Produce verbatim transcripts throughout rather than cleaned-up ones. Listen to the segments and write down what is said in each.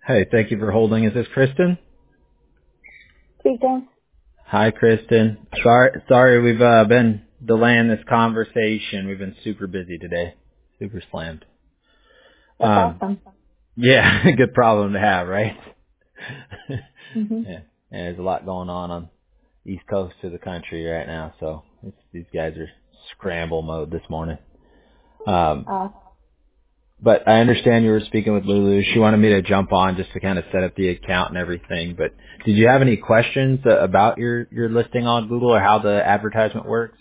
Hey, thank you for holding. Is this Kristen? Speaking. Hi, Kristen. Sorry, sorry, we've uh, been delaying this conversation. We've been super busy today, super slammed. That's Um, awesome. yeah, good problem to have, right? Mhm. yeah, and there's a lot going on on the East Coast of the country right now, so it's, these guys are scramble mode this morning. Um, Uh, But I understand you were speaking with Lulu. She wanted me to jump on just to kind of set up the account and everything. But did you have any questions uh, about your, your listing on Google or how the advertisement works?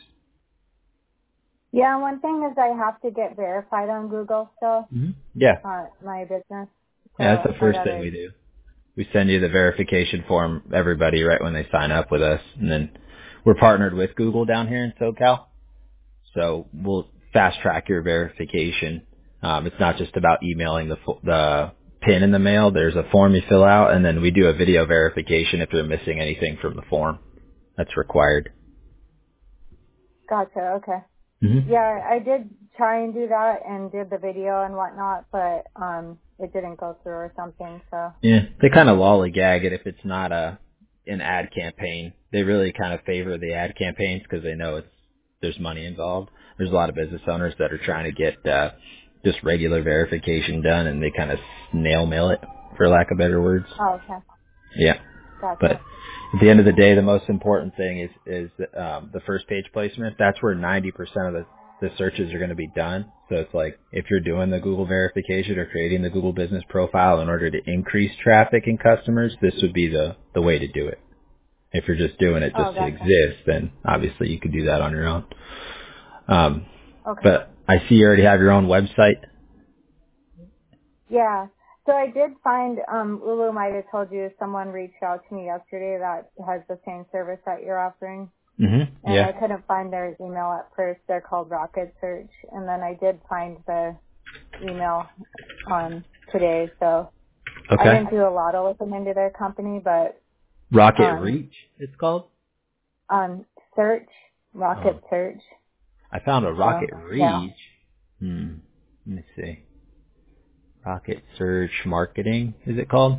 yeah, one thing is I have to get verified on Google still, hmm Yeah. uh, my business. So Yeah, that's the I first thing gotta, we do. We send you the verification form, everybody, right when they sign up with us. And then we're partnered with Google down here in SoCal. So we'll fast track your verification. Um, it's not just about emailing the fo- the pin in the mail. There's a form you fill out, and then we do a video verification if you're missing anything from the form that's required. gotcha, okay. hmm Yeah, I did try and do that and did the video and whatnot, but, um, it didn't go through or something, so. Yeah, they kind of lollygag it if it's not a an ad campaign. They really kind of favor the ad campaigns because they know it's there's money involved. There's a lot of business owners that are trying to get uh, just regular verification done, and they kind of snail mail it, for lack of better words. Oh, okay. Yeah. But Gotcha. at the end of the day, the most important thing is is um, the first page placement. That's where ninety percent of the, the searches are going to be done. So it's like if you're doing the Google verification or creating the Google business profile in order to increase traffic and customers, this would be the, the way to do it. If you're just doing it Oh, just to gotcha. exist, then obviously you could do that on your own. Um, Okay. but I see you already have your own website. Yeah. So I did find, um, Lulu might have told you someone reached out to me yesterday that has the same service that you're offering. hmm And Yeah. I couldn't find their email at first. They're called Rocket Search. And then I did find the email on today. So I Okay. didn't do a lot of looking into their company, but Rocket um, Reach, it's called. on search, Oh, Rocket Search. I found a So Rocket yeah. Reach. Hmm. Let me see. Rocket Search Marketing, is it called?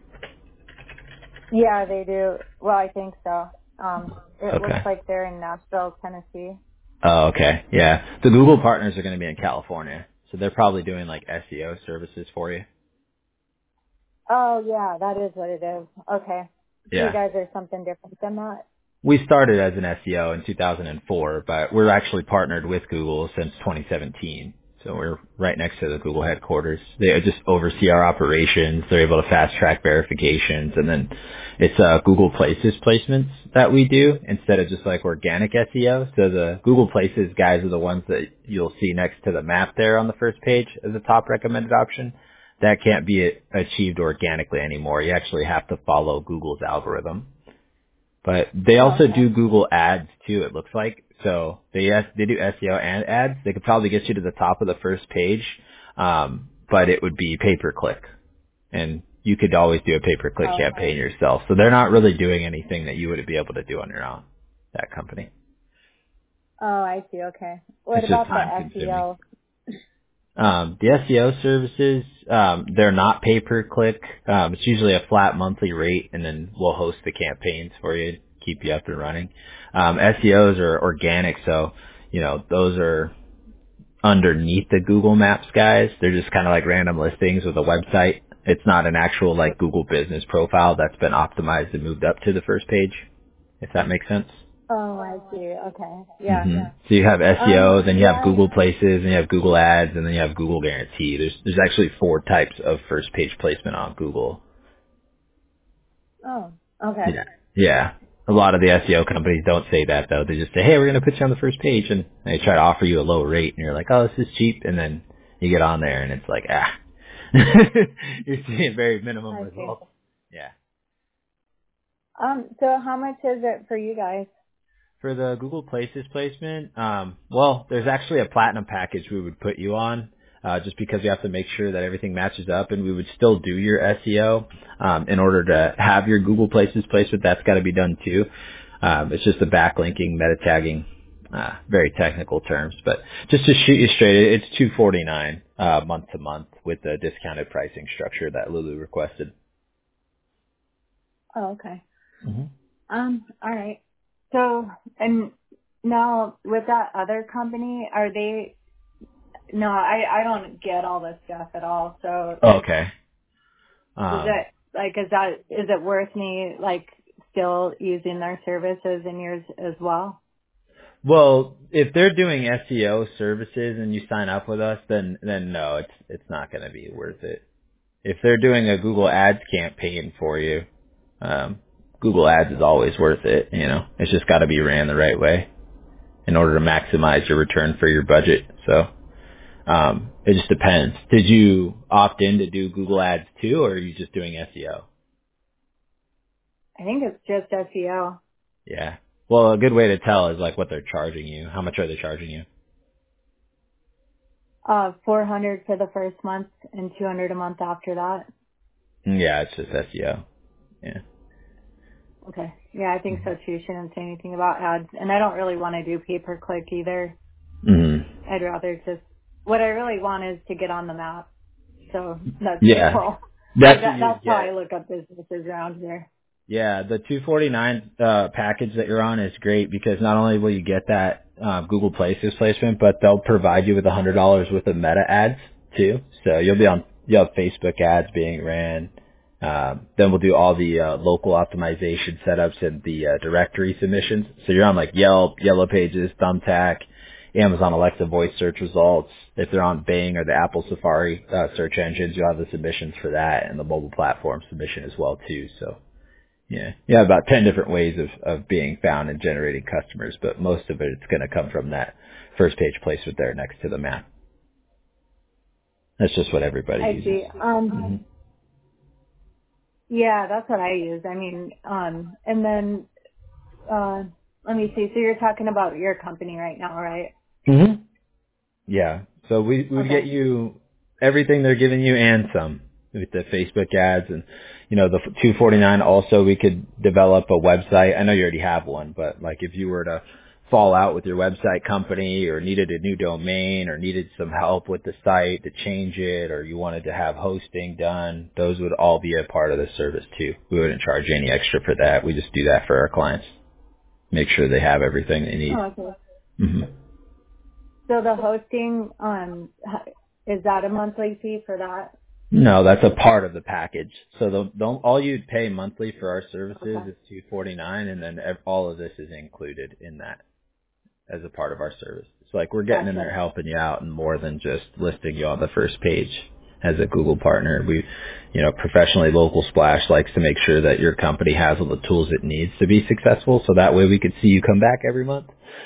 Yeah, they do. Well, I think so. Um, it looks Okay. like they're in Nashville, Tennessee. Oh, okay. Yeah. The Google partners are going to be in California, so they're probably doing like S E O services for you. Oh, yeah, that is what it is. Okay. So you Yeah. guys are something different than that? We started as an S E O in two thousand four, but we're actually partnered with Google since twenty seventeen. So we're right next to the Google headquarters. They just oversee our operations. They're able to fast track verifications, and then it's uh, Google Places placements that we do instead of just like organic S E O. So the Google Places guys are the ones that you'll see next to the map there on the first page as a top recommended option. That can't be achieved organically anymore. You actually have to follow Google's algorithm. But they Oh, also okay. do Google Ads too, it looks like. So they yes, they do S E O and ads. They could probably get you to the top of the first page, um, but it would be pay per click, and you could always do a pay per click Oh, okay. campaign yourself. So they're not really doing anything that you would be able to do on your own. That company. Oh, I see. Okay. What It's just about the time consuming. S E O? Um, the S E O services, um, they're not pay per click. Um, it's usually a flat monthly rate, and then we'll host the campaigns for you, keep you up and running. Um, S E Os are organic, so you know those are underneath the Google Maps guys. They're just kind of like random listings with a website. It's not an actual like Google business profile that's been optimized and moved up to the first page. If that makes sense. Oh, I see. Okay. Yeah. hmm So you have S E O, Um, then you have yeah. Google Places, and you have Google Ads, and then you have Google Guarantee. There's there's actually four types of first page placement on Google. Oh, okay. Yeah. Yeah. A lot of the S E O companies don't say that though. They just say, hey, we're going to put you on the first page, and they try to offer you a low rate, and you're like, oh, this is cheap, and then you get on there, and it's like, ah, you're seeing very minimum I see. results. Yeah. Um, so how much is it for you guys? For the Google Places placement, um, well, there's actually a platinum package we would put you on, uh, just because we have to make sure that everything matches up, and we would still do your S E O um, in order to have your Google Places placement. That's got to be done too. Um, it's just the backlinking, meta tagging, uh, very technical terms, but just to shoot you straight, it's two forty-nine uh, month to month with the discounted pricing structure that Lulu requested. Oh, okay. Mm-hmm. Um, all right. So, and now with that other company, are they, no, I, I don't get all this stuff at all. So Okay. is Um, it, like, is that, is it worth me, like, still using their services and yours as well? well, if they're doing S E O services and you sign up with us, then then no, it's it's not going to be worth it. If they're doing a Google Ads campaign for you, um, Google Ads is always worth it. You know, it's just got to be ran the right way in order to maximize your return for your budget. So um, it just depends. Did you opt in to do Google Ads too, or are you just doing S E O? I think it's just S E O. Yeah. Well, a good way to tell is like what they're charging you. How much are they charging you? Uh, four hundred for the first month and two hundred a month after that. Yeah, it's just S E O. Yeah. Okay. Yeah, I think so too. Shouldn't say anything about ads. And I don't really want to do pay per click either. Mm-hmm. I'd rather just, what I really want is to get on the map. So that's the Yeah. goal. Like That's what that, you that's would how I get. look up businesses around here. Yeah, the two forty-nine uh, package that you're on is great because not only will you get that uh, Google Places placement, but they'll provide you with one hundred dollars worth of meta ads too. So you'll be on, you'll have Facebook ads being ran. Um, then we'll do all the uh, local optimization setups and the uh, directory submissions. So you're on like Yelp, Yellow Pages, Thumbtack, Amazon Alexa voice search results. If they're on Bing or the Apple Safari uh, search engines, you'll have the submissions for that and the mobile platform submission as well too. So yeah, yeah, about ten different ways of, of being found and generating customers, but most of it it's going to come from that first page placement there next to the map. That's just what everybody I uses. see. Um, hmm yeah, that's what I use. I mean, um, and then, uh, let me see. So you're talking about your company right now, right? hmm Yeah, so we we would get Okay. you everything they're giving you and some with the Facebook ads and you know the two forty-nine. Also, we could develop a website. I know you already have one, but like if you were to fall out with your website company or needed a new domain or needed some help with the site to change it or you wanted to have hosting done, those would all be a part of the service too. We wouldn't charge any extra for that. We just do that for our clients. Make sure they have everything they need. Oh, okay. hmm So the hosting, um, h- is that a monthly fee for that? No, that's a part of the package. So the, the all you'd pay monthly for our services Okay. is two forty-nine, and then ev- all of this is included in that as a part of our service. It's like we're getting in there Gotcha. helping you out, and more than just listing you on the first page as a Google partner. We, you know, professionally local Splash likes to make sure that your company has all the tools it needs to be successful, so that way we could see you come back every month.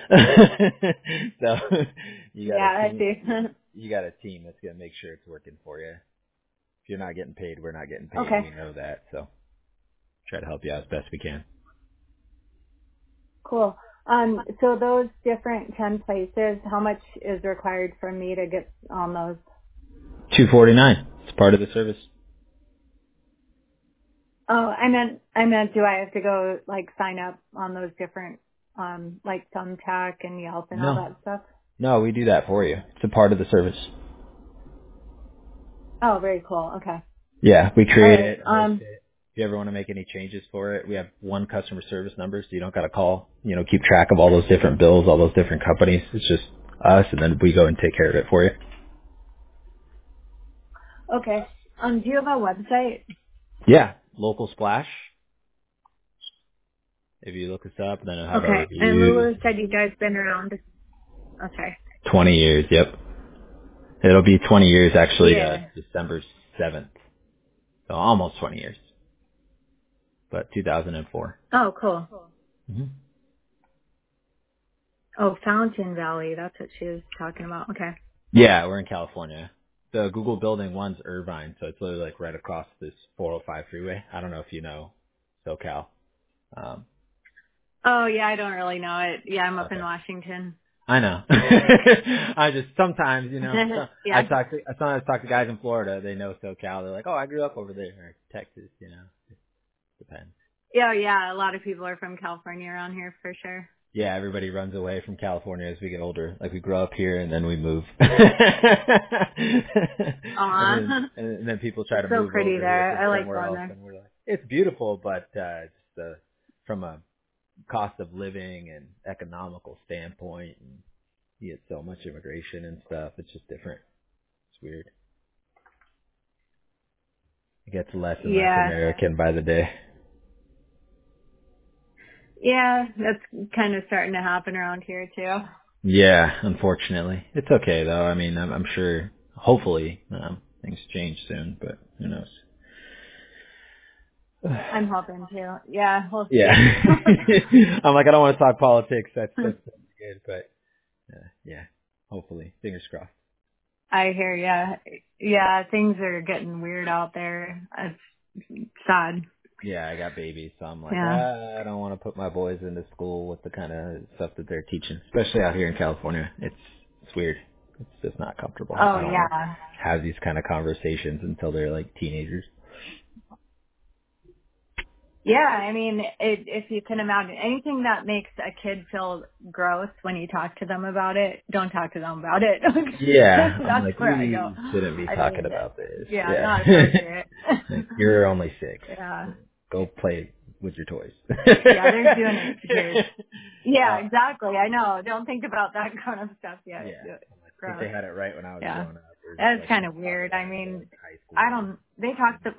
So you got a Yeah, I team. see. You got a team that's gonna make sure it's working for you. If you're not getting paid, we're not getting paid. Okay. We know that. So try to help you out as best we can. Cool. Um, so those different ten places, how much is required for me to get on those? two forty-nine. It's part of the service. Oh, I meant, I meant, do I have to go like sign up on those different, um, like Thumbtack and Yelp and all No. that stuff? No, we do that for you. It's a part of the service. Oh, very cool. Okay. Yeah, we All create right. it, host Um, it. If you ever want to make any changes for it, we have one customer service number, so you don't got to call, you know, keep track of all those different bills, all those different companies. It's just us, and then we go and take care of it for you. okay. Um, do you have a website? Yeah, local splash. If you look us up, then it'll have our Okay. And reviews. Lulu said you guys been around. Okay. twenty years, yep. It'll be twenty years actually, uh, Yeah. December seventh. So almost twenty years, but two thousand four. Oh, cool. Mm-hmm. Oh, Fountain Valley. That's what she was talking about. Okay. Yeah, we're in California. The Google building one's Irvine, so it's literally like right across this four oh five freeway. I don't know if you know SoCal. Um, Oh, yeah, I don't really know it. Yeah, I'm up in okay. Washington. I know. I just sometimes, you know, so I Yeah. talk to I sometimes talk to guys in Florida. They know SoCal. They're like, oh, I grew up over there, or Texas. You know, it depends. Yeah, yeah, a lot of people are from California around here for sure. Yeah, everybody runs away from California as we get older. Like we grow up here and then we move. and, then, and then people try it's to so move pretty over there. here from I like somewhere going else, there. and we're like, it's beautiful, but uh, it's the from a cost of living and economical standpoint, and you get so much immigration and stuff. It's just different. It's weird. It gets less and less Yeah. American by the day. Yeah, that's kind of starting to happen around here too. Yeah, unfortunately. It's okay though. I mean, I'm, I'm sure, hopefully, um, things change soon, but who knows? I'm hoping to. Yeah, we'll see. Yeah. I'm like, I don't want to talk politics. That's, that's good, but uh, yeah, hopefully. Fingers crossed. I hear ya. Yeah, things are getting weird out there. It's sad. Yeah, I got babies, so I'm like, Yeah. ah, I don't want to put my boys into school with the kind of stuff that they're teaching, especially out here in California. It's it's weird. It's just not comfortable. Oh I don't want to yeah. have these kind of conversations until they're like teenagers. Yeah, I mean, it, if you can imagine anything that makes a kid feel gross when you talk to them about it, don't talk to them about it. Yeah, I'm That's like, where I go. we shouldn't be I talking mean, about this. yeah, Yeah. not appropriate. Like, you're only six. Yeah. Go play with your toys. Yeah, they're doing it to kids. Yeah, Uh, exactly. I know. Don't think about that kind of stuff yet. yeah. I think Gross. they had it right when I was Yeah. growing up. It was That's like, kind you of talk weird. I about it mean, in high school. I don't, they talk to,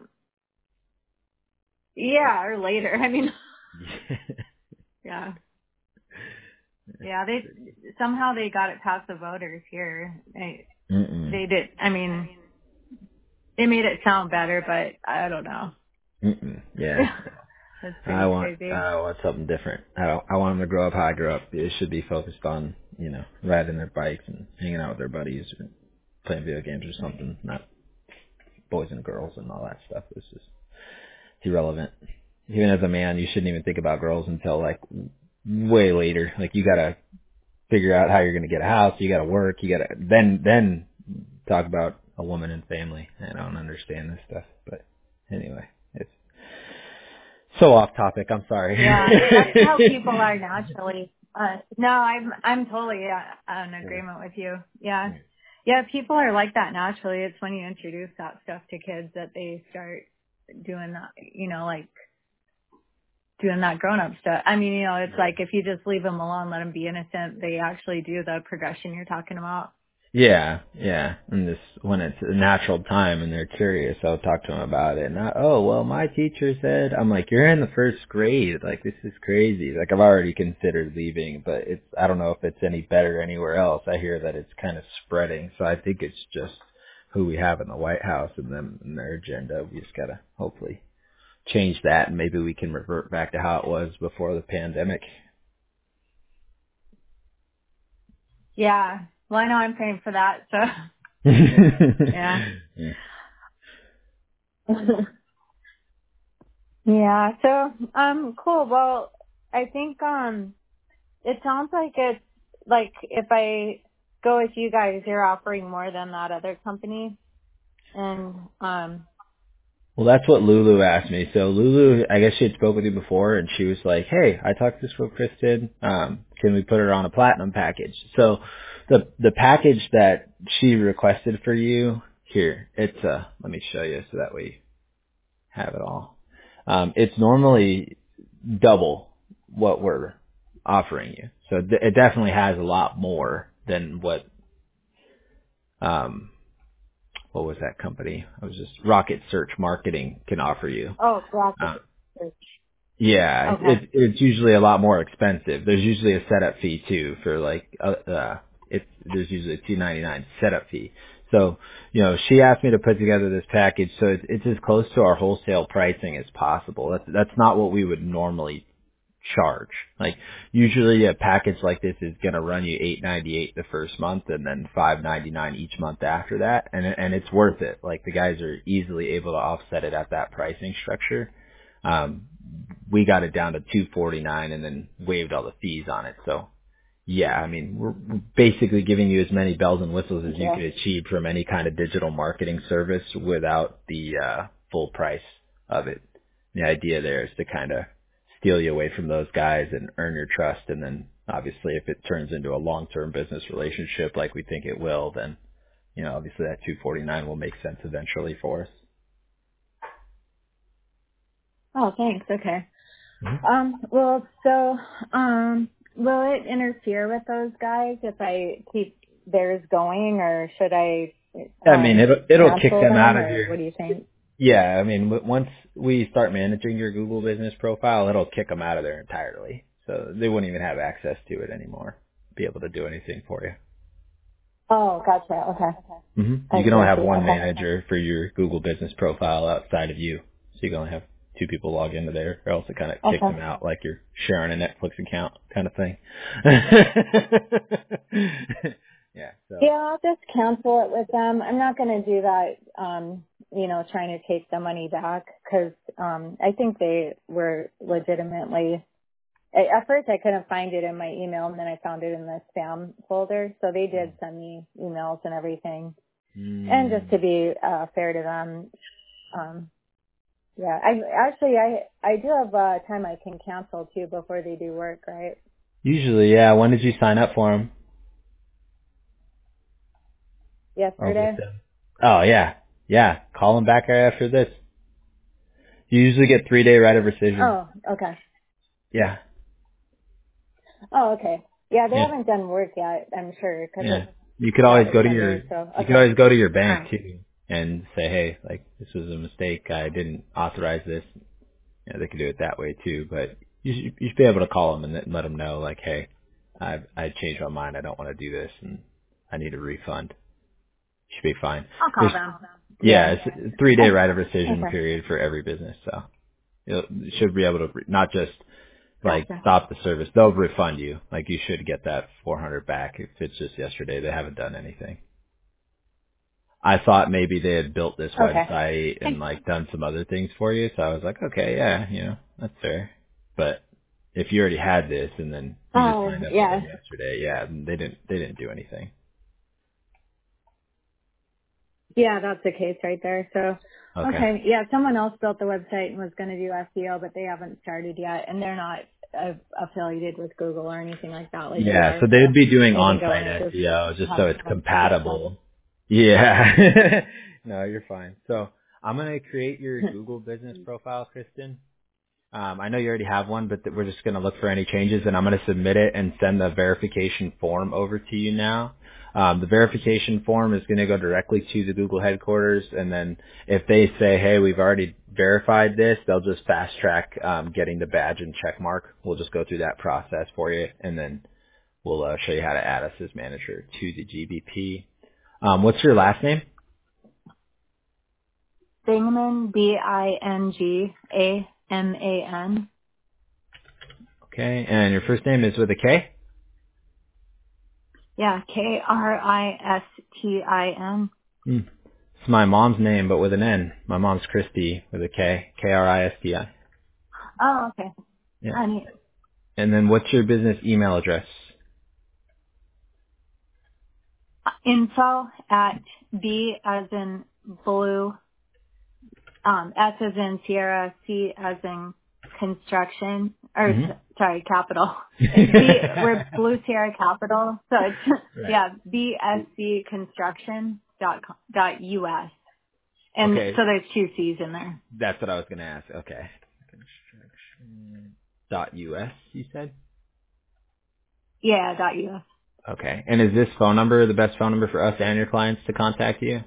yeah, or later. I mean, yeah. Yeah, they, somehow they got it past the voters here. They, Mm-mm. they did, I mean, they made it sound better, but I don't know. Mm-mm. Yeah. That's I pretty want, crazy. I want something different. I don't, I want them to grow up how I grew up. It should be focused on, you know, riding their bikes and hanging out with their buddies or playing video games or something, not boys and girls and all that stuff. It's just it's irrelevant. Even as a man, you shouldn't even think about girls until like way later. Like you gotta figure out how you're gonna get a house. You gotta work. You gotta then then talk about a woman and family. I don't understand this stuff, but anyway, it's so off topic. I'm sorry. Yeah, that's how people are naturally. Uh, no, I'm I'm totally uh, in agreement with you. Yeah, yeah, people are like that naturally. It's when you introduce that stuff to kids that they start doing that. You know, like doing that grown up stuff. I mean, you know, it's like if you just leave them alone, let them be innocent, they actually do the progression you're talking about. Yeah, yeah. And this, when it's a natural time and they're curious, I'll talk to them about it. Not, oh, well, my teacher said, I'm like, you're in the first grade. Like, this is crazy. Like, I've already considered leaving, but it's, I don't know if it's any better anywhere else. I hear that it's kind of spreading. So I think it's just who we have in the White House and them and their agenda. We just gotta hopefully change that and maybe we can revert back to how it was before the pandemic. Yeah. Well, I know I'm praying for that, so. Yeah. Yeah. Yeah. So, um, cool. Well, I think, um, it sounds like it's, like, if I go with you guys, you're offering more than that other company. And, um, Well, that's what Lulu asked me. So Lulu, I guess she had spoke with you before, and she was like, "Hey, I talked to this with Kristen. Um, can we put her on a platinum package?" So the the package that she requested for you here, it's uh, let me show you so that we you have it all. Um, it's normally double what we're offering you, so th- it definitely has a lot more than what um. What was that company? I was just Rocket Search Marketing can offer you. oh, Rocket Um, Search. yeah, Okay. it, it's usually a lot more expensive. There's usually a setup fee too for like uh, uh it's there's usually a two ninety-nine setup fee. So, you know, she asked me to put together this package so it's, it's as close to our wholesale pricing as possible. That's that's not what we would normally charge. Like usually a package like this is going to run you eight ninety-eight the first month and then five ninety-nine each month after that, and and it's worth it. Like the guys are easily able to offset it at that pricing structure. Um we got it down to two forty-nine and then waived all the fees on it. So yeah, I mean, we're we're basically giving you as many bells and whistles as you Yeah. could achieve from any kind of digital marketing service without the uh, full price of it. The idea there is to kind of steal you away from those guys and earn your trust and then Obviously, if it turns into a long-term business relationship like we think it will, then, you know, obviously that two forty-nine will make sense eventually for us. Oh, thanks. Okay. Mm-hmm. Um, well, so, um, will it interfere with those guys if I keep theirs going, or should I, um, I mean, it'll, it'll kick cancel them them, out of or your, what do you think? yeah, I mean, w- once we start managing your Google business profile, it'll kick them out of there entirely. So they wouldn't even have access to it anymore, be able to do anything for you. Oh, gotcha. Okay. hmm I You can see, only I have see. one Okay. manager for your Google business profile outside of you. So you can only have two people log into there, or else it kind of kicks Okay. them out like you're sharing a Netflix account kind of thing. yeah, so. Yeah, I'll just cancel it with them. I'm not going to do that, um, you know, trying to take the money back, because um, I think they were legitimately, at first I couldn't find it in my email, and then I found it in the spam folder. So they did send me emails and everything. And just Mm. to be uh, fair to them, um, yeah, I actually, I, I do have uh, time I can cancel too before they do work, right? Usually, yeah. When did you sign up for them? Or with Yesterday? them? Oh, yeah. Yeah. Call them back right after this. You usually get three day right of rescission. Oh, okay. Yeah. Oh, okay. Yeah, they Yeah. haven't done work yet, I'm sure, because Yeah. it's You could always what, go to your, Sunday, so, you could okay. always go to your All bank right. too and say, hey, like, this was a mistake. I didn't authorize this. You know, they could do it that way too, but you should, you should be able to call them and let let them know, like, hey, I I changed my mind. I don't want to do this, and I need a refund. Should be fine. I'll call There's them. yeah, Yeah. it's a three day I, right of rescission okay. period for every business, so you should be able to re- not just like Gotcha. stop the service. They'll refund you. Like you should get that four hundred back if it's just yesterday. They haven't done anything. I thought maybe they had built this Okay. website and like done some other things for you. So I was like, okay, yeah, you know, that's fair. But if you already had this and then you just Oh, signed up with yeah. them yesterday, yeah, they didn't, they didn't do anything. Yeah, that's the case right there. So, Okay. okay. Yeah, someone else built the website and was going to do S E O, but they haven't started yet, and they're not uh, affiliated with Google or anything like that like we Yeah. are. So So they'd be doing I think I on-site want to S just E O just have so it's them fix that. compatible. Yeah. No, you're fine. So I'm going to create your Google business profile, Kristen. Um, I know you already have one, but th- we're just going to look for any changes, and I'm going to submit it and send the verification form over to you now. Um, the verification form is going to go directly to the Google headquarters, and then if they say, hey, we've already verified this, they'll just fast track um, getting the badge and check mark. We'll just go through that process for you, and then we'll uh, show you how to add us as manager to the G B P. Um, what's your last name? Bingman, B I N G A M A N. Okay, and your first name is with a K? Yeah, K R I S T I N. Hmm. It's my mom's name, but with an N. My mom's Christy with a K. K R I S T I. Oh, okay. Yeah. Honey, And then what's your business email address? info at B as in blue, um, S as in Sierra, C as in construction, or hmm s- sorry, capital. It's B, we're Blue Sierra Capital, so it's, Right. yeah, B S C construction dot com, dot U S. And Okay. so there's two C's in there. That's what I was going to ask. Okay. Construction dot U S, you said? Yeah, dot U S. Okay. And is this phone number the best phone number for us and your clients to contact you?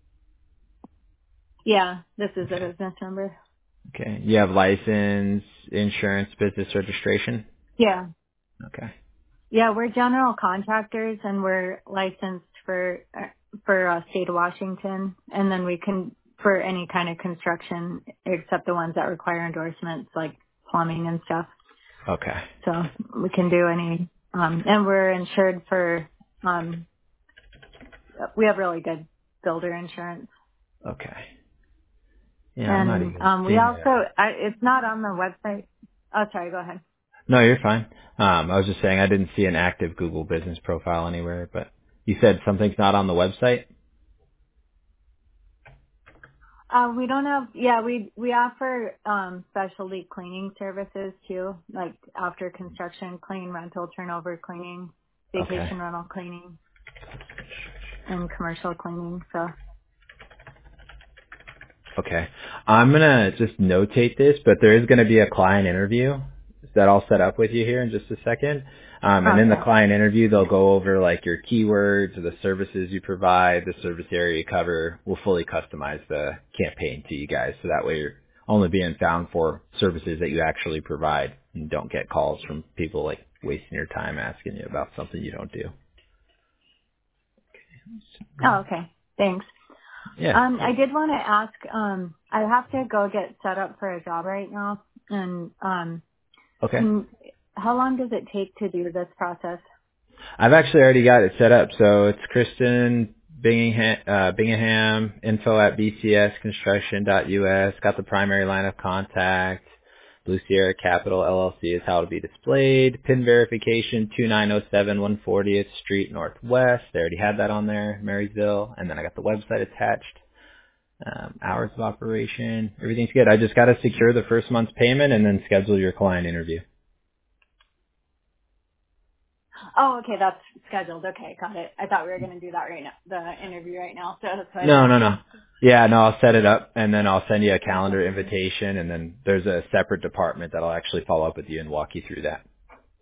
Yeah, this is a Okay. business number. Okay. You have license, insurance, business registration? Yeah. Okay. Yeah, we're general contractors and we're licensed for uh, for uh, state of Washington, and then we can for any kind of construction except the ones that require endorsements like plumbing and stuff. Okay. So we can do any, um, and we're insured for. Um, we have really good builder insurance, Okay. Yeah, I'm not and even um, we seeing also that. I, it's not on the website. Oh, sorry. Go ahead. No, you're fine. Um, I was just saying I didn't see an active Google business profile anywhere, but you said something's not on the website? Uh, we don't have, yeah, we, we offer, um, specialty cleaning services too, like after construction, clean, rental, turnover cleaning, Okay. vacation rental cleaning, and commercial cleaning, so. Okay. I'm going to just notate this, but there is going to be a client interview that I'll set up with you here in just a second. Um, and in the Okay. client interview, they'll go over like your keywords, the services you provide, the service area you cover. We'll fully customize the campaign to you guys. So that way you're only being found for services that you actually provide and don't get calls from people like wasting your time asking you about something you don't do. Oh, okay. Thanks. Yeah. Um, I did want to ask, um, I have to go get set up for a job right now, and, um, Okay. can, how long does it take to do this process? I've actually already got it set up. So it's Kristen Bingham, uh, Bingham, info at b c s construction dot u s. Got the primary line of contact. Blue Sierra Capital L L C is how it'll be displayed. PIN verification, two nine oh seven one fortieth Street Northwest. They already had that on there, Marysville. And then I got the website attached. Um, hours of operation. Everything's good. I just got to secure the first month's payment and then schedule your client interview. Oh, okay, that's scheduled. Okay, got it. I thought we were going to do that right now, the interview right now, so that's why I was No, no, no. asking. Yeah, no, I'll set it up and then I'll send you a calendar invitation and then there's a separate department that'll actually follow up with you and walk you through that.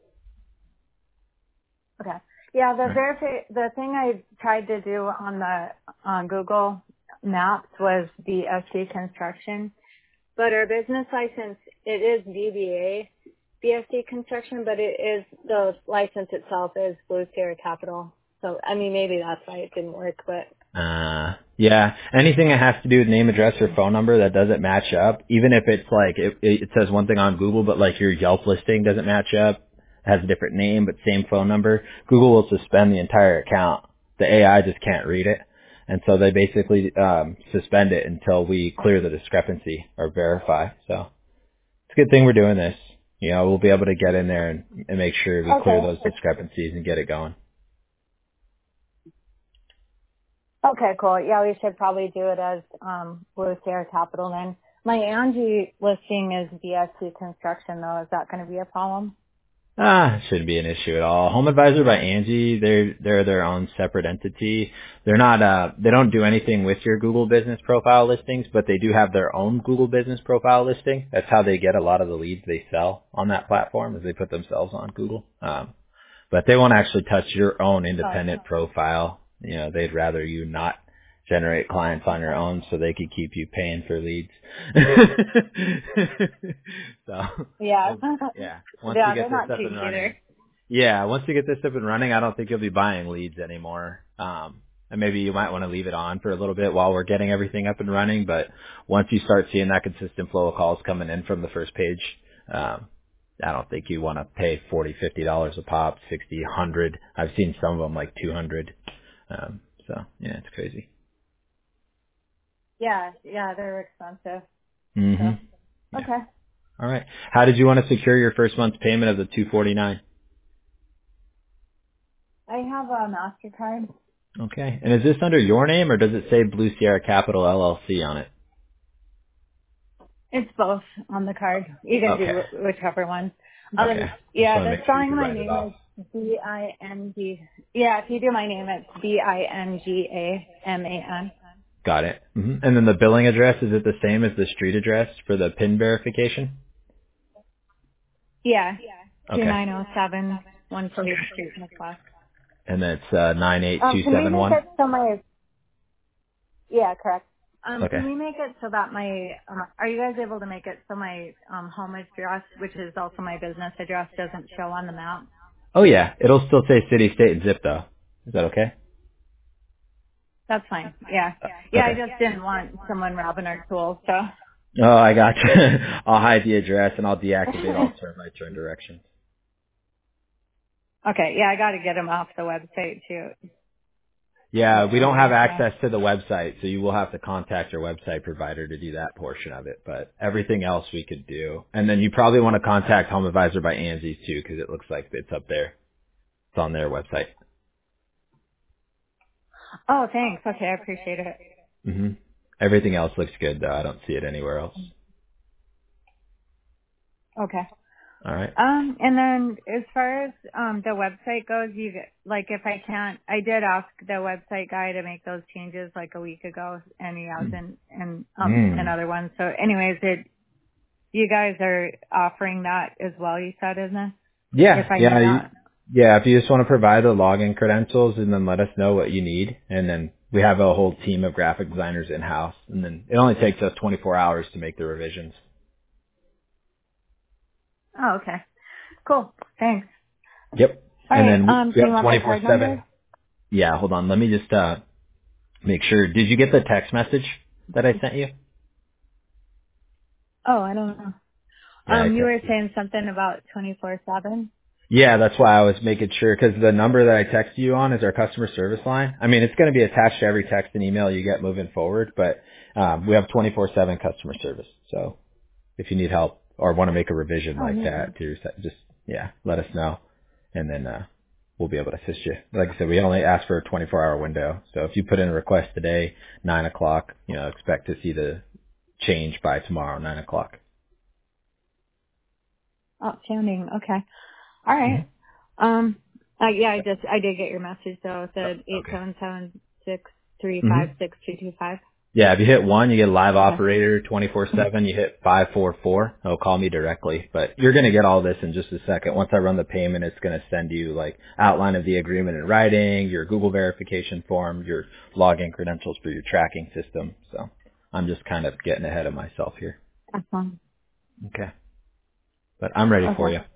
Okay. Yeah, the All right. verifi- the thing I tried to do on the on Google Maps was the S D construction, but our business license, it is D B A B S D construction, but it is, the license itself is Blue Sierra Capital. So, I mean, maybe that's why it didn't work, but Uh, yeah, anything that has to do with name, address, or phone number that doesn't match up, even if it's like, it, it says one thing on Google, but like your Yelp listing doesn't match up, has a different name, but same phone number, Google will suspend the entire account. The A I just can't read it. And so they basically, um, suspend it until we clear the discrepancy or verify. So it's a good thing we're doing this. You know, we'll be able to get in there and, and make sure we clear okay. those discrepancies and get it going. Okay, cool. Yeah, we should probably do it as um, Blue Sierra Capital then. My Angie listing is B S D construction though. Is that going to be a problem? Ah, shouldn't be an issue at all. Home Advisor by Angie, they're they're their own separate entity. They're not uh they don't do anything with your Google Business Profile listings, but they do have their own Google Business Profile listing. That's how they get a lot of the leads they sell on that platform, is they put themselves on Google. Um, but they won't actually touch your own Oh, independent profile. You know, they'd rather you not generate clients on your own so they could keep you paying for leads. So, yeah. well, yeah, once we Yeah, get they're this not up cheap and running, either. yeah, once we get this up and running, I don't think you'll be buying leads anymore. Um, and maybe you might want to leave it on for a little bit while we're getting everything up and running. But once you start seeing that consistent flow of calls coming in from the first page, um, I don't think you want to pay forty, fifty dollars a pop, sixty, a hundred. I've seen some of them like two hundred. Um, so yeah, it's crazy. Yeah, yeah, they're expensive. So, hmm Yeah. okay. All right. How did you want to secure your first month's payment of the two forty-nine? I have a MasterCard. Okay. And is this under your name or does it say Blue Sierra Capital L L C on it? It's both on the card. You can Okay. do wh- whichever one. Um, Okay. Just yeah, want to the make sure you spelling of can my write it name off. is B I N G. Yeah, if you do my name, it's B I N G A M A N. Got it. hmm And then the billing address, is it the same as the street address for the PIN verification? Yeah, Okay. two nine zero seven one State Street, Northwest. And that's uh, Um, can we make nine eight two seven one? it so my, yeah, correct. Um, Okay. can we make it so that my, um, are you guys able to make it so my um, home address, which is also my business address, doesn't show on the map? Oh yeah, it'll still say city, state, and zip though. Is that okay? That's fine. Yeah. Uh, Yeah, I Okay. just didn't want someone robbing our tools, so. Oh, I got you. I'll hide the address and I'll deactivate all turn by turn directions. Okay, yeah, I got to get them off the website too. Yeah, we don't have Anyway, yeah. access to the website, so you will have to contact your website provider to do that portion of it. But everything else we could do. And then you probably want to contact Home Advisor by Angie too, because it looks like it's up there. It's on their website. Oh, thanks. Okay, I appreciate it. hmm Everything else looks good though. I don't see it anywhere else. Okay. All right. Um, and then as far as um the website goes, you get, like if I can't, I did ask the website guy to make those changes like a week ago, and he hasn't, and um Mm. another one. So, anyways, it you guys are offering that as well. You said, isn't it? Yeah, If I yeah, need you, that. yeah. If you just want to provide the login credentials and then let us know what you need, and then we have a whole team of graphic designers in house, and then it only takes us twenty-four hours to make the revisions. Oh, okay. Cool. Thanks. Yep. All And right. then Um, we do you have want my twenty-four card seven. number? Yeah, hold on. Let me just uh make sure. Did you get the text message that I sent you? Oh, I don't know. Yeah, I Um, you were texted. saying something about twenty-four seven. Yeah, that's why I was making sure, because the number that I texted you on is our customer service line. I mean, it's going to be attached to every text and email you get moving forward, but um, we have twenty-four seven customer service. So if you need help or want to make a revision Oh, like neat. that to your set, just, yeah, let us know, and then uh, we'll be able to assist you. Like I said, we only ask for a twenty-four hour window. So if you put in a request today, nine o'clock, you know, expect to see the change by tomorrow, nine o'clock. Outstanding. Okay. All Mm-hmm. right. Um, uh, yeah, I just, I did get your message though. It said eight Okay. seven seven six three Mm-hmm. five six two two five. Yeah, if you hit one, you get a live Okay. operator twenty-four seven. You hit five four four. It'll call me directly. But you're going to get all this in just a second. Once I run the payment, it's going to send you like outline of the agreement in writing, your Google verification form, your login credentials for your tracking system. So I'm just kind of getting ahead of myself here. Excellent. Okay. But I'm ready for Okay. you.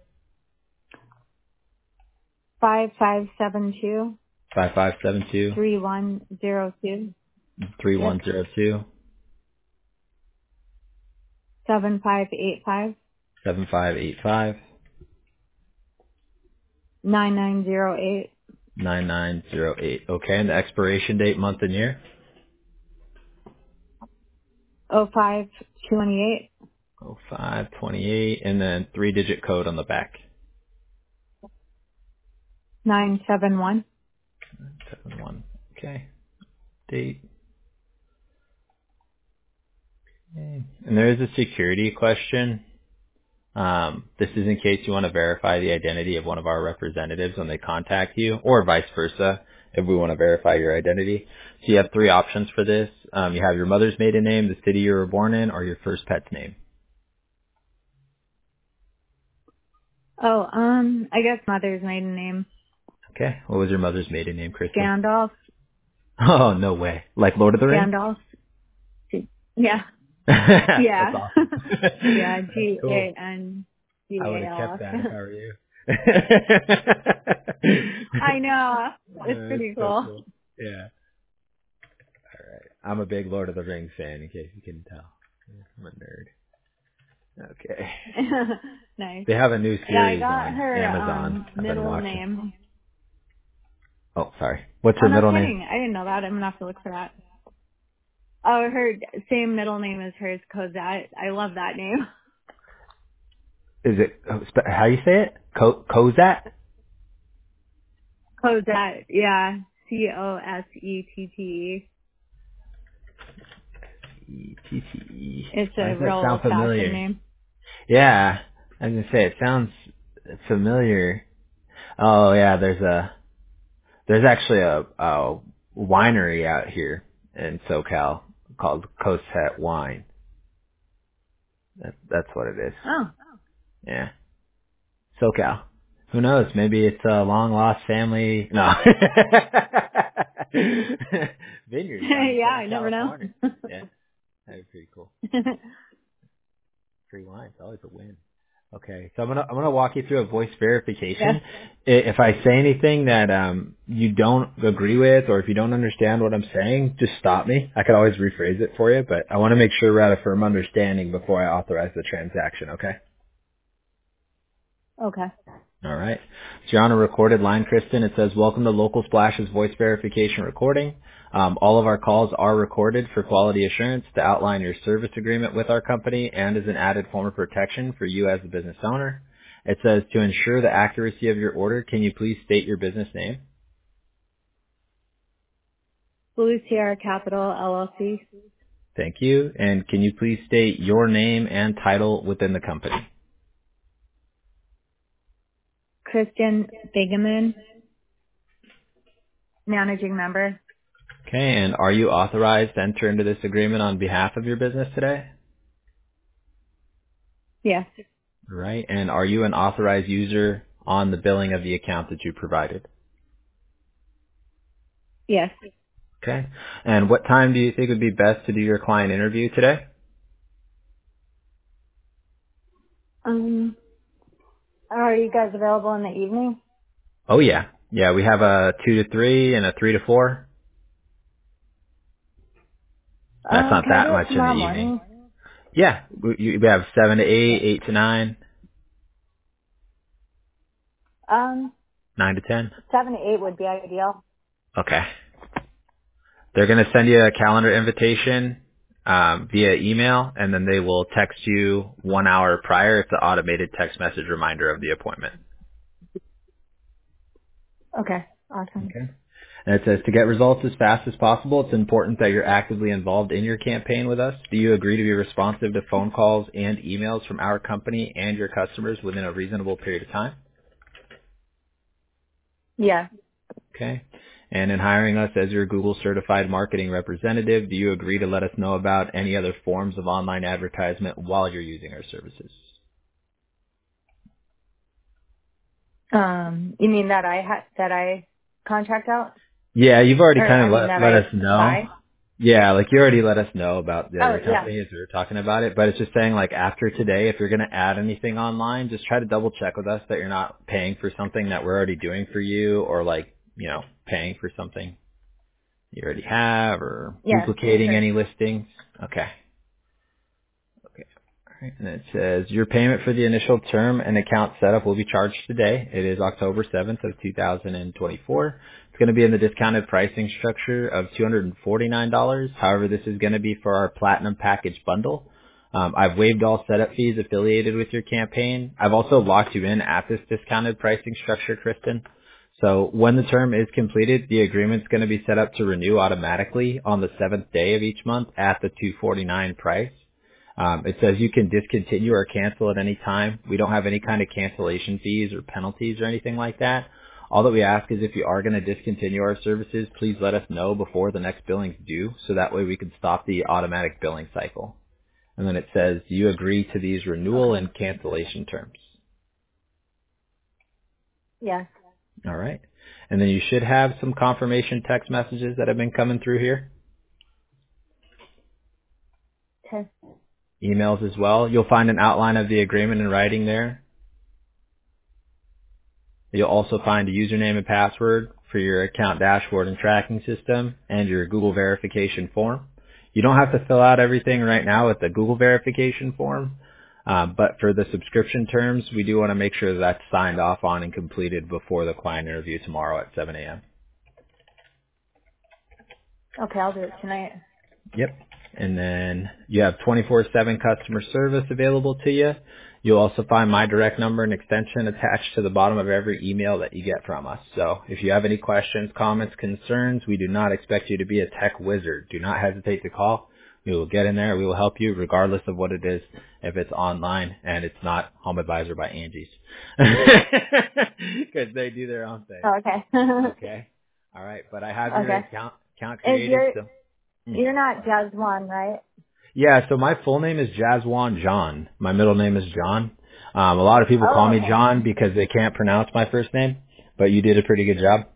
Five five seven two five five seven two, three one zero two. three Yep. one zero two, Seven five eight five seven five eight five, nine nine zero eight nine nine zero eight. Okay. And the expiration date, month and year? oh five twenty eight oh five twenty-eight, and then three digit code on the back. nine seven one. seven one. Okay. Date. Okay. And there is a security question. Um, this is in case you want to verify the identity of one of our representatives when they contact you, or vice versa, if we want to verify your identity. So you have three options for this. Um, you have your mother's maiden name, the city you were born in, or your first pet's name. Oh, um, I guess mother's maiden name. Okay. What was your mother's maiden name, Kristen? Gandalf. Oh, no way. Like Lord of the Rings? Gandalf. Yeah. That's Yeah. awesome. Yeah. That's G cool. A N G I would A have L kept that if F. I were you. I know. It's Uh, it's pretty so cool. cool. Yeah. All right. I'm a big Lord of the Rings fan, in case you can tell. Yeah, I'm a nerd. Okay. Nice. They have a new Yeah, I series got on her Amazon. um I've been middle watching. name. Oh, sorry. What's Oh, her no middle name? kidding. I didn't know that. I'm gonna have to look for that. Oh, her same middle name as hers, Cosette. I love that name. Is it oh, spe- how you say it? Co- Cosette? Cosette. Yeah. C O S E T T E. E T T E. It's Why a does that real sound old fashioned familiar? name. Yeah. I was gonna say it sounds familiar. Oh yeah, there's a there's actually a, a winery out here in SoCal called Cosette Wine. That, that's what it is. Oh. Yeah. SoCal. Who knows? Maybe it's a long lost family. No. Vineyards down in Yeah, Southern I never know. California. Yeah. That'd be pretty cool. Free wine. It's always a win. Okay. So I'm gonna I'm gonna walk you through a voice Yeah. verification. I- If I say anything that um you don't agree with, or if you don't understand what I'm saying, just stop me. I could always rephrase it for you, but I want to make sure we're at a firm understanding before I authorize the transaction, okay? Okay. All right. So you're on a recorded line, Kristen. It says, welcome to Local Splash's voice verification recording. Um, all of our calls are recorded for quality assurance to outline your service agreement with our company and as an added form of protection for you as the business owner. It says, to ensure the accuracy of your order, can you please state your business name? Blue Sierra Capital L L C. Thank you. And can you please state your name and title within the company? Kristen Bigeman, managing member. Okay, and are you authorized to enter into this agreement on behalf of your business today? Yes. Right, and are you an authorized user on the billing of the account that you provided? Yes. Okay, and what time do you think would be best to do your client interview today? Um, are you guys available in the evening? Oh yeah, yeah, we have a two to three and a three to four. That's Um, not can I that do it much in the tomorrow evening. morning? Yeah, we, we have seven to eight, eight to nine, Um, nine to ten. seven to eight would be ideal. Okay. They're going to send you a calendar invitation um, via email, and then they will text you one hour prior. It's an automated text message reminder of the appointment. Okay. Awesome. Okay. And it says to get results as fast as possible, it's important that you're actively involved in your campaign with us. Do you agree to be responsive to phone calls and emails from our company and your customers within a reasonable period of time? Yeah. Okay. And in hiring us as your Google certified marketing representative, do you agree to let us know about any other forms of online advertisement while you're using our services? Um, you mean that I ha- that I contract out? Yeah, you've already Or, kind I of mean let, that let I us know. buy? Yeah, like you already let us know about the Oh, other yeah. company as we were talking about it, but it's just saying like after today, if you're going to add anything online, just try to double check with us that you're not paying for something that we're already doing for you or like, you know, paying for something you already have or Yeah. duplicating Sure. any listings. Okay. Okay. All right. And it says your payment for the initial term and account setup will be charged today. It is October seventh of two thousand twenty-four. It's going to be in the discounted pricing structure of two hundred forty-nine dollars. However, this is going to be for our platinum package bundle. Um, I've waived all setup fees affiliated with your campaign. I've also locked you in at this discounted pricing structure, Kristen. So when the term is completed, the agreement's going to be set up to renew automatically on the seventh day of each month at the two hundred forty-nine dollars price. Um, it says you can discontinue or cancel at any time. We don't have any kind of cancellation fees or penalties or anything like that. All that we ask is if you are going to discontinue our services, please let us know before the next billing's due, so that way we can stop the automatic billing cycle. And then it says, do you agree to these renewal Okay. and cancellation terms? Yes. All right. And then you should have some confirmation text messages that have been coming through here. Okay. Emails as well. You'll find an outline of the agreement in writing there. You'll also find a username and password for your account dashboard and tracking system and your Google verification form. You don't have to fill out everything right now with the Google verification form, uh, but for the subscription terms, we do want to make sure that's signed off on and completed before the client interview tomorrow at seven a.m. Okay, I'll do it tonight. Yep. And then you have twenty-four seven customer service available to you. You'll also find my direct number and extension attached to the bottom of every email that you get from us. So if you have any questions, comments, concerns, we do not expect you to be a tech wizard. Do not hesitate to call. We will get in there. We will help you regardless of what it is, if it's online and it's not Home Advisor by Angie's. Because they do their own thing. Oh, okay. Okay. All right. But I have your Okay. account, account Is created. your, So. Hmm. you're not Jazz One, right? Yeah, so my full name is Jazwan John. My middle name is John. Um, a lot of people call Oh, me okay. John because they can't pronounce my first name, but you did a pretty good job.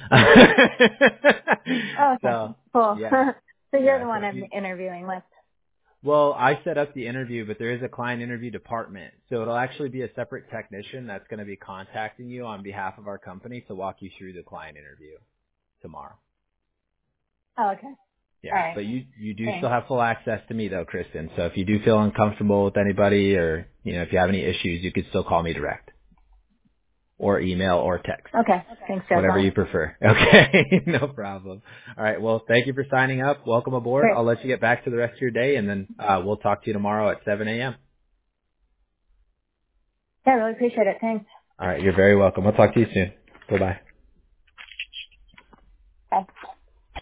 Oh, okay. So, Cool. yeah, So you're yeah. the So one if I'm you, interviewing with. well, I set up the interview, but there is a client interview department. So it'll actually be a separate technician that's going to be contacting you on behalf of our company to walk you through the client interview tomorrow. Oh, okay. Yeah, All right. but you you do still Thanks. have full access to me though, Kristen. So if you do feel uncomfortable with anybody, or you know if you have any issues, you could still call me direct, or email, or text, Okay. Thanks, Jazz whatever One. you prefer. Okay, no problem. All right, well, thank you for signing up. Welcome aboard. Great. I'll let you get back to the rest of your day, and then uh, we'll talk to you tomorrow at seven a.m. Yeah, I really appreciate it. Thanks. All right, you're very welcome. I'll talk to you soon. Bye bye.